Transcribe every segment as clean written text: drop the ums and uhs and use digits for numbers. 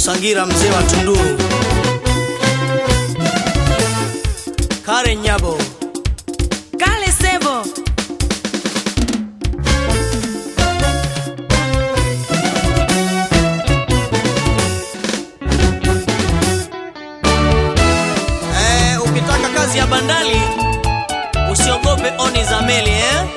Musangira mzee wa Tunduru, Karen Nyabo, Kale Sebo, ukitaka kazi ya bandali usiogope oni za meli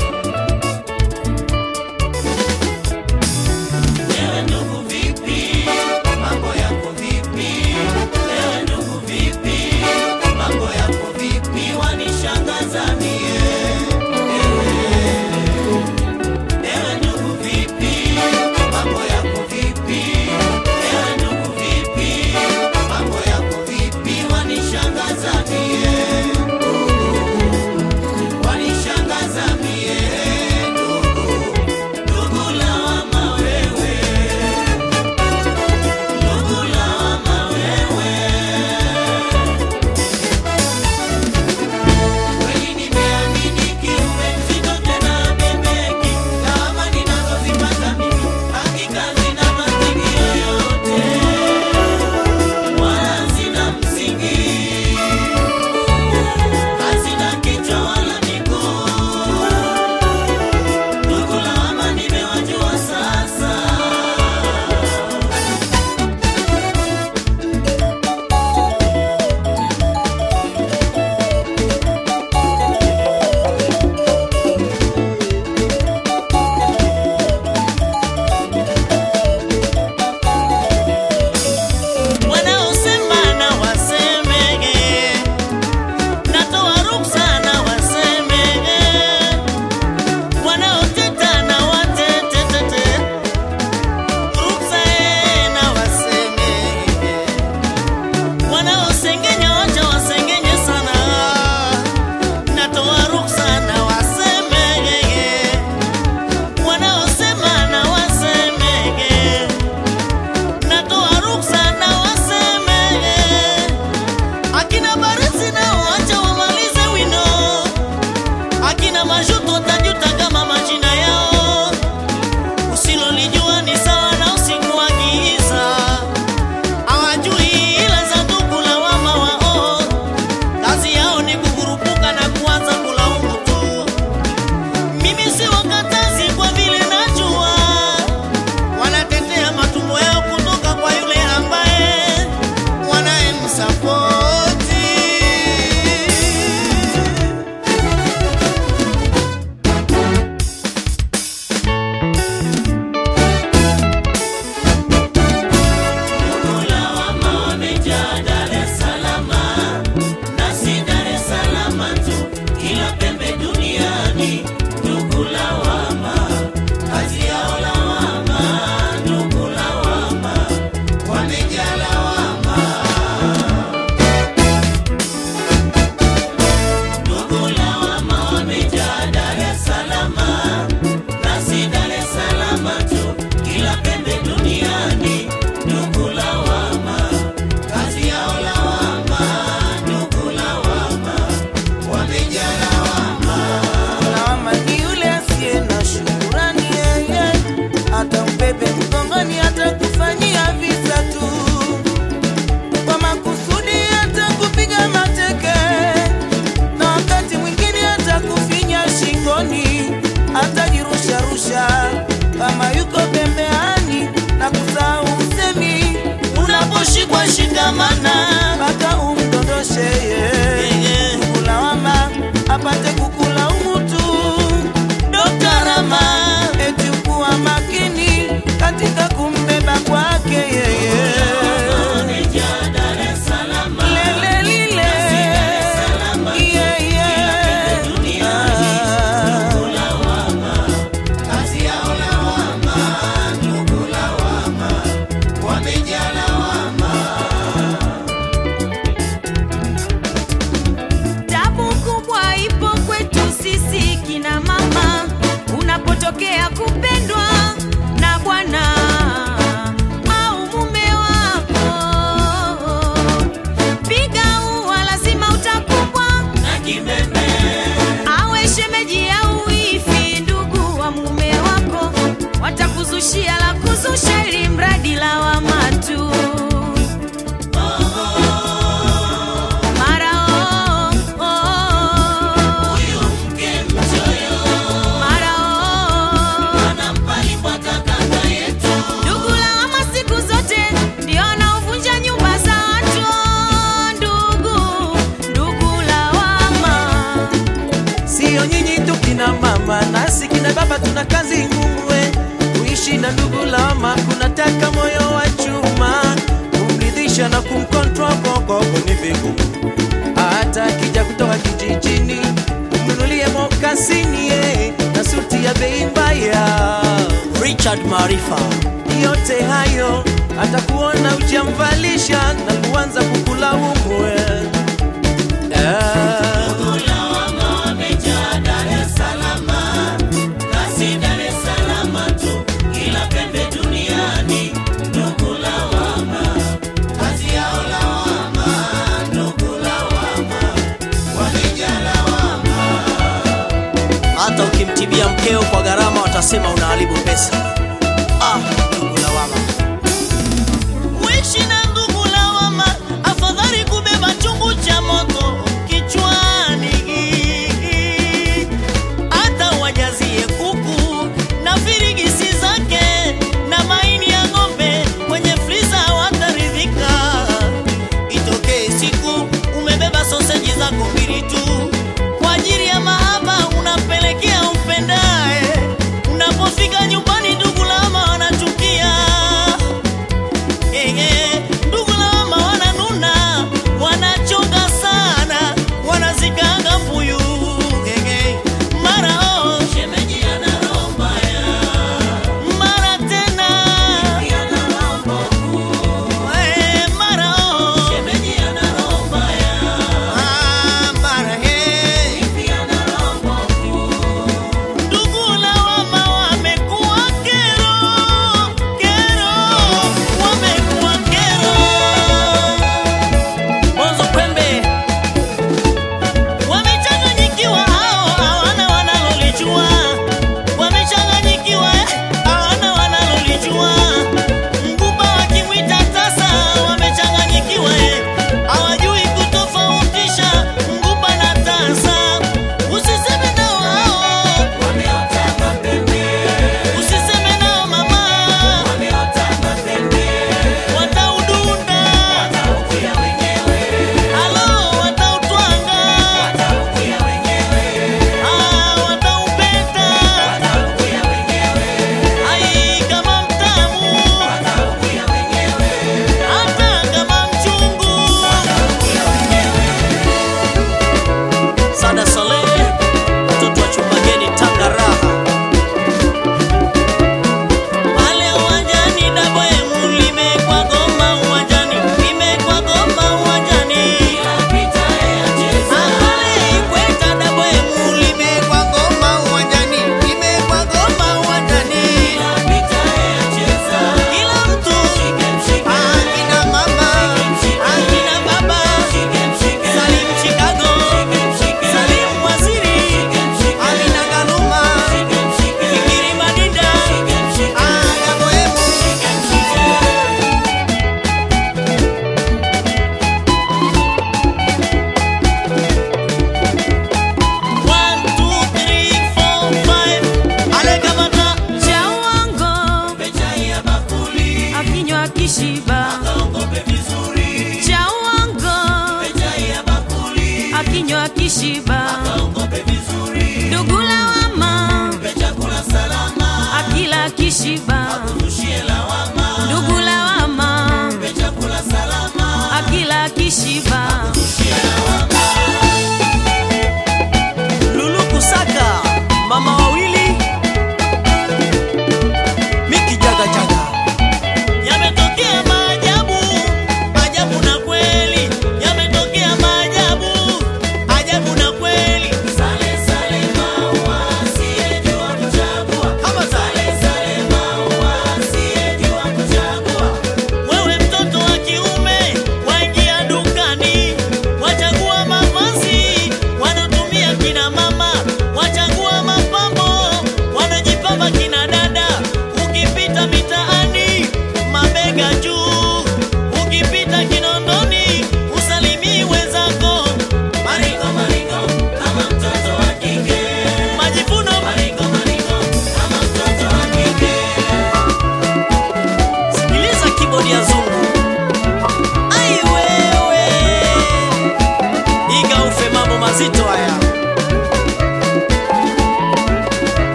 kama yuko pembeani na kusahau usemi, unaposhikwa shikamana mpaka umdondoshe kulawama apate kukula umutu. Dr. Rama eti ukuwa makini katika kumbeba kwake yeye. Unapotokea kupendwa na bwana au mume wako, piga ua lazima utakumbwa na kimeme. Awe shemeji au ifi, ndugu wa mume wako watakuzushia la kuzusha, ili mradi lawama tu. kuna kazi ngumu we, kuishi na ndugu lawama kunataka moyo wa chuma, kumridhisha na kumcontrol koko ni vigumu. Hata akija kutoka kijijini umnunulie mokasini na suti ya bei mbaya. Richard Marifa, yote hayo atakuona ujamvalisha na kuanza kukulaumu wewe. hata ukimtibia mkeo kwa gharama watasema unaharibu pesa. Ndugu lawama. Uishi na ndugu lawama, afadhali kubeba chungu cha moto kichwani. Hata wajazie kuku na firigisi zake na maini ya ng'ombe kwenye friza wataridhika. Itokee siku umebeba soseji zako mbili tu kwa ajili ya mahaba unapelekea umpendaye. Unapofika nyumbani ndugu lawama wanachukia.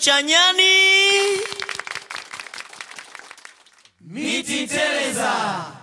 cha nyani. Miti teleza.